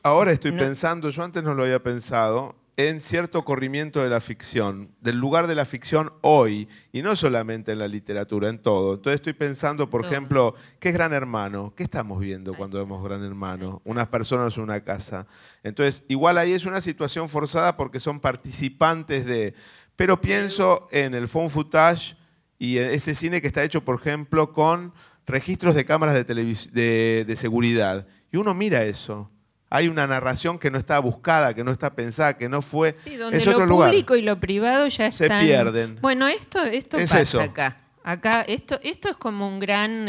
Ahora estoy pensando, yo antes no lo había pensado, en cierto corrimiento de la ficción, del lugar de la ficción hoy, y no solamente en la literatura, en todo. Entonces estoy pensando, por ejemplo, ¿qué es Gran Hermano? ¿Qué estamos viendo cuando vemos Gran Hermano? Unas personas en una casa. Entonces, igual ahí es una situación forzada porque son participantes de... Pero pienso en el found footage y en ese cine que está hecho, por ejemplo, con registros de cámaras de seguridad. Y uno mira eso. Hay una narración que no está buscada, que no está pensada, que no fue. Sí, donde es otro lo lugar. público y lo privado ya están... Se pierden. Bueno, esto Es pasa eso. acá. Acá esto es como un gran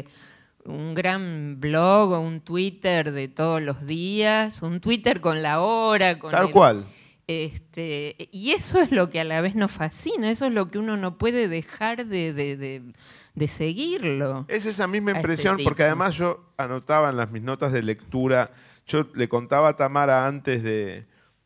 blog o un Twitter de todos los días, un Twitter con la hora, con Tal cual. Y eso es lo que a la vez nos fascina, eso es lo que uno no puede dejar de seguirlo. Es esa misma a impresión, este porque tipo. además yo anotaba en mis notas de lectura, yo le contaba a Tamara antes de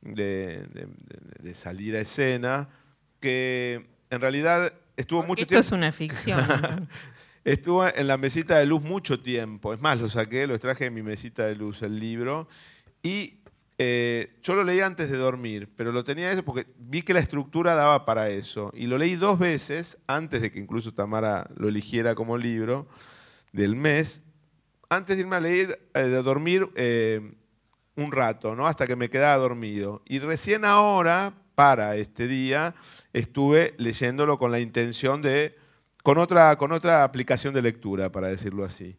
salir a escena, que en realidad estuvo Porque mucho esto tiempo... es una ficción. Estuvo en la mesita de luz mucho tiempo. Es más, lo saqué, lo traje de mi mesita de luz, el libro. Y yo lo leí antes de dormir, pero lo tenía eso porque vi que la estructura daba para eso. Y lo leí 2 veces, antes de que incluso Tamara lo eligiera como libro del mes, antes de irme a dormir un rato, ¿no? Hasta que me quedaba dormido. Y recién ahora, para este día, estuve leyéndolo con la intención de... con otra aplicación de lectura, para decirlo así.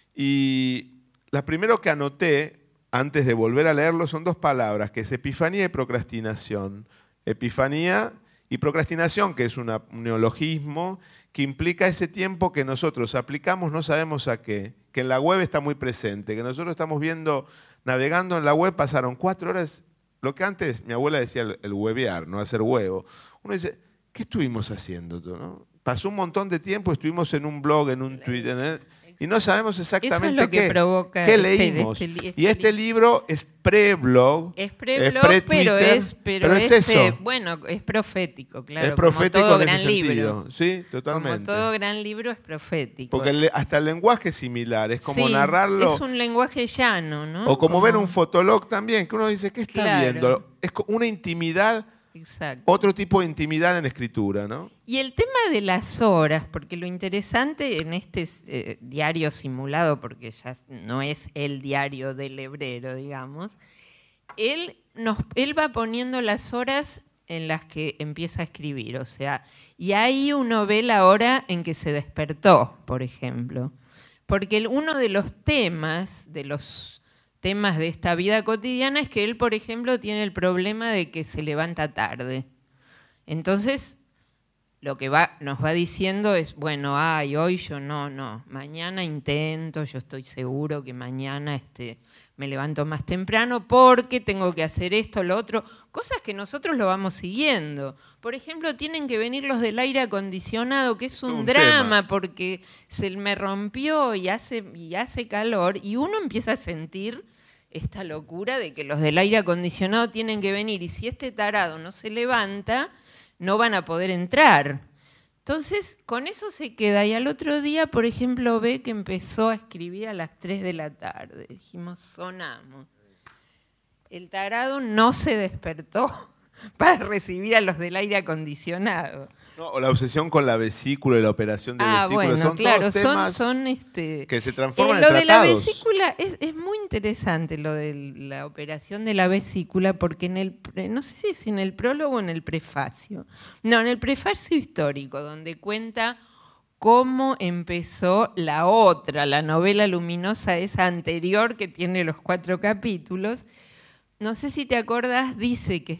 Y las primero que anoté, antes de volver a leerlo, son 2 palabras, que es epifanía y procrastinación. Epifanía y procrastinación, que es un neologismo, que implica ese tiempo que nosotros aplicamos no sabemos a qué, que en la web está muy presente, que nosotros estamos viendo, navegando en la web, pasaron 4 horas, lo que antes mi abuela decía el huevear, no hacer huevo. Uno dice, ¿qué estuvimos haciendo? ¿No? Pasó un montón de tiempo, estuvimos en un blog, en un Twitter, y no sabemos exactamente Eso es lo que provoca qué leímos. Y este libro es pre-blog. Es pre-blog, pero es eso. Bueno, es profético, claro. Es profético como todo en ese gran libro. sentido. Sí, totalmente. Como todo gran libro es profético. Porque hasta el lenguaje es similar, es como narrarlo. Es un lenguaje llano, ¿no? O como ver un fotolog también, que uno dice, ¿qué está viendo? Es una intimidad. Exacto. Otro tipo de intimidad en escritura, ¿no? Y el tema de las horas, porque lo interesante en este diario simulado, porque ya no es el diario del hebrero, digamos, él va poniendo las horas en las que empieza a escribir, o sea, y ahí uno ve la hora en que se despertó, por ejemplo. Porque uno de los temas de esta vida cotidiana es que él, por ejemplo, tiene el problema de que se levanta tarde. Entonces, lo que nos va diciendo es, bueno, hoy yo no, mañana intento, yo estoy seguro que mañana me levanto más temprano porque tengo que hacer esto, lo otro, cosas que nosotros lo vamos siguiendo. Por ejemplo, tienen que venir los del aire acondicionado, que es un drama tema. Porque se me rompió y hace calor y uno empieza a sentir esta locura de que los del aire acondicionado tienen que venir y si este tarado no se levanta, no van a poder entrar. Entonces, con eso se queda. Y al otro día, por ejemplo, ve que empezó a escribir a las 3 de la tarde. Dijimos, sonamos. El tarado no se despertó para recibir a los del aire acondicionado. No, o la obsesión con la vesícula y la operación de vesícula. Bueno, son claro, todos temas son que se transforman en lo tratados. de la vesícula es muy interesante, lo de la operación de la vesícula, porque no sé si es en el prólogo o en el prefacio. No, en el prefacio histórico, donde cuenta cómo empezó la novela luminosa, esa anterior que tiene los 4 capítulos. No sé si te acordás, dice que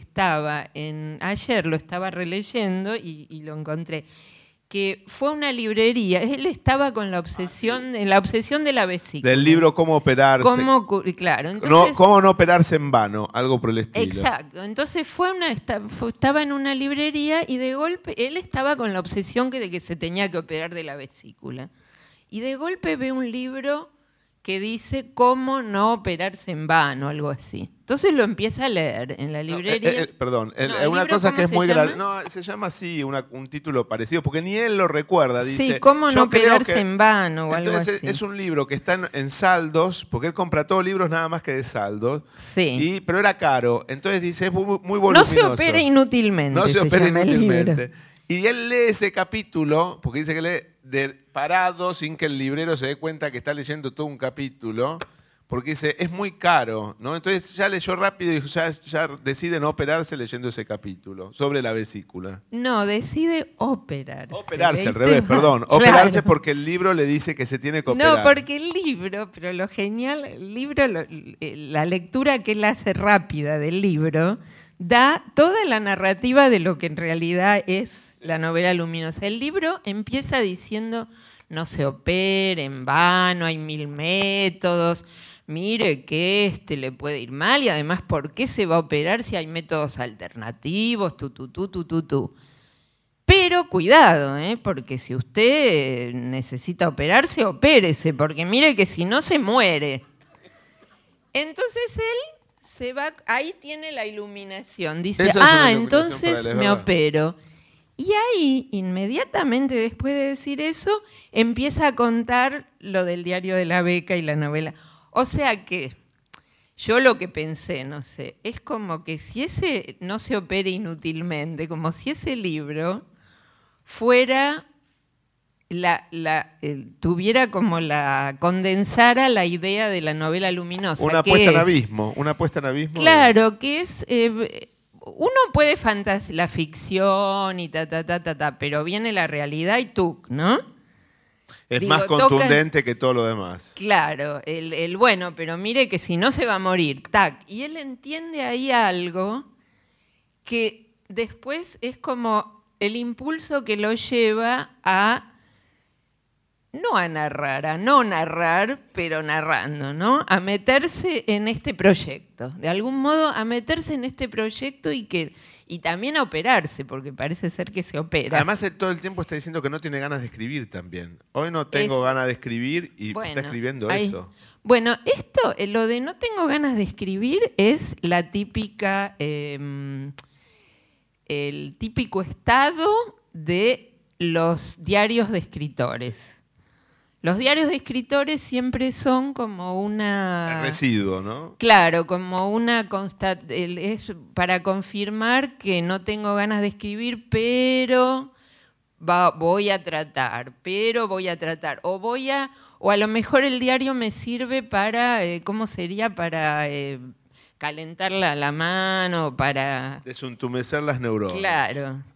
ayer lo estaba releyendo y lo encontré, que fue a una librería, él estaba con la obsesión de la vesícula. Del libro Cómo operarse. Claro. Entonces, Cómo no operarse en vano, algo por el estilo. Exacto. Entonces estaba en una librería y de golpe él estaba con la obsesión de que se tenía que operar de la vesícula. Y de golpe ve un libro que dice cómo no operarse en vano, algo así. Entonces lo empieza a leer en la librería. Perdón, No, una cosa que es muy grave. grave. No, se llama así, un título parecido, porque ni él lo recuerda. Dice, Sí, cómo no yo creo operarse que... en vano o algo Entonces así. es un libro que está en saldos, porque él compra todos libros nada más que de saldos. Sí. Pero era caro. Entonces dice, es muy No voluminoso. se opera inútilmente. No se opera llama el inútilmente. libro. Y él lee ese capítulo, porque dice que lee parado, sin que el librero se dé cuenta que está leyendo todo un capítulo, porque dice, es muy caro, ¿no? Entonces ya leyó rápido y ya decide no operarse leyendo ese capítulo sobre la vesícula. No, decide operarse. Operarse, al ¿viste? revés, perdón. Claro. Operarse porque el libro le dice que se tiene que operar. No, porque el libro, pero lo genial, el libro, la lectura que él hace rápida del libro, da toda la narrativa de lo que en realidad es la novela luminosa. El libro empieza diciendo, no se opere en vano, hay 1000 métodos, mire que le puede ir mal y además, ¿por qué se va a operar si hay métodos alternativos? Pero cuidado, porque si usted necesita operarse, opérese, porque mire que si no se muere. Entonces él se va, ahí tiene la iluminación, dice, Eso es una iluminación entonces para él, es me verdad. opero. Y ahí, inmediatamente después de decir eso, empieza a contar lo del diario de la beca y la novela. O sea que yo lo que pensé, no sé, es como que si ese no se opere inútilmente, como si ese libro fuera tuviera como condensara la idea de la novela luminosa. Una que puesta en es, abismo. Una puesta en abismo. Claro, que es... uno puede la ficción y pero viene la realidad y ¿no? Es Digo, más contundente que todo lo demás. Claro, el bueno, pero mire que si no se va a morir, tac. Y él entiende ahí algo que después es como el impulso que lo lleva a no narrar, pero narrando, ¿no? A meterse en este proyecto. De algún modo, a meterse en este proyecto y también a operarse, porque parece ser que se opera. Además, él todo el tiempo está diciendo que no tiene ganas de escribir también. Hoy no tengo ganas de escribir y está escribiendo eso. Bueno, lo de no tengo ganas de escribir es la típica, el típico estado de los diarios de escritores. Los diarios de escritores siempre son como una... El residuo, ¿no? Claro, como una es para confirmar que no tengo ganas de escribir, pero voy a tratar. O a lo mejor el diario me sirve para, ¿cómo sería? Para calentar la mano, para... Desentumecer las neuronas. Claro.